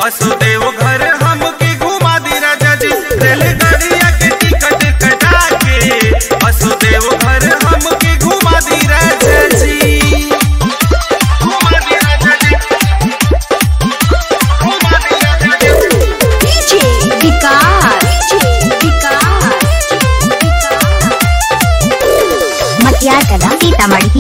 वसुदेव घर हमके घुमा दी राजा जी, रेलगाड़िया के टिकट कटा के वसुदेव घर हमके घुमा दी राजा जी। सीतामढ़ी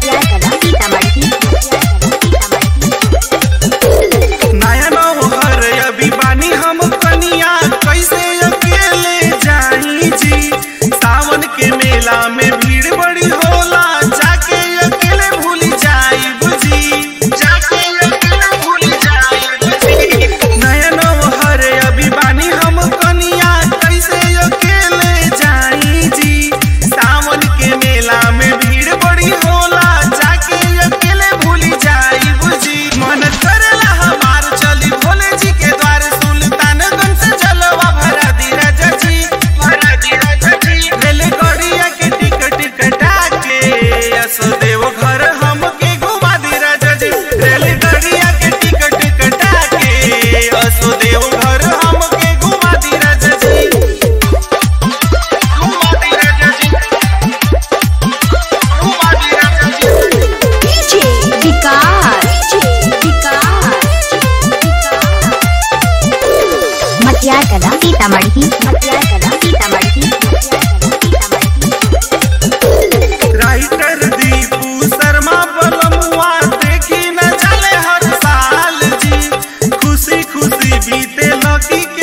नया नौहर अभी बानी हम कनिया, कैसे अकेले जाई जी। सावन के मेला में भीड़ बड़ी होला, जाके अकेले भूल जाई बुझी, जाके अकेले भूल जाई बुझी। नया नौहर अभी बानी हम कनिया, कैसे अकेले जाई जी। सावन के मेला में भीड़ बड़ी होला, जाके अकेले भूल जाई बुझी। मन करेला हमार चली भोले जी के द्वार, सुल्तानगंज से जलवा भरा दी राजा जी, भरा दी राजा जी। रेलगाड़िया के टिकट कटा के वसुदेव घर हमके घुमा दी राजा जी, रेलगाड़िया के टिकट कटा के वसुदेव घर हमके घुमा दी राजा जी, घुमा दी राजा जी, घुमा दी राजा जी। सीतामढ़ी राइटर दीपू शर्मा बलमुआ देखी न चले हर साल जी, खुशी खुशी बीते लकी